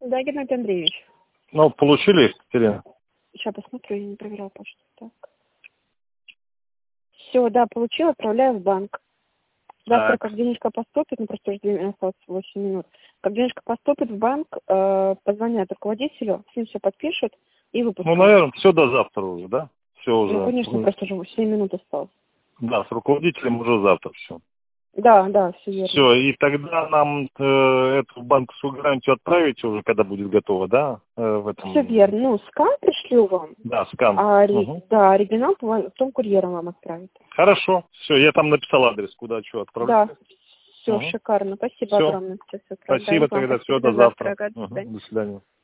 Да, Геннадий Андреевич. Ну, получили, Екатерина? Сейчас посмотрю, я не проверяла почту. Так. Все, да, получила, отправляю в банк. Завтра, как денежка поступит, ну просто уже осталось 8 минут. Как денежка поступит в банк, позвонят руководителю, с ним все подпишут и выпускают. Ну, наверное, все до завтра уже, да? Все уже. Ну, конечно, просто уже 7 минут осталось. Да, с руководителем уже завтра все. Да, да, все верно. Все, и тогда нам эту банковскую гарантию отправите уже, когда будет готово, да? В этом... Все верно. Ну, скан пришлю вам. Да, скан. Да, оригинал потом курьером вам отправит. Хорошо, все, я там написал адрес, куда что отправлять. Да, все, шикарно. Спасибо Всё. огромное. Сейчас Спасибо, да, тогда спасибо. все, до завтра. До свидания. До свидания.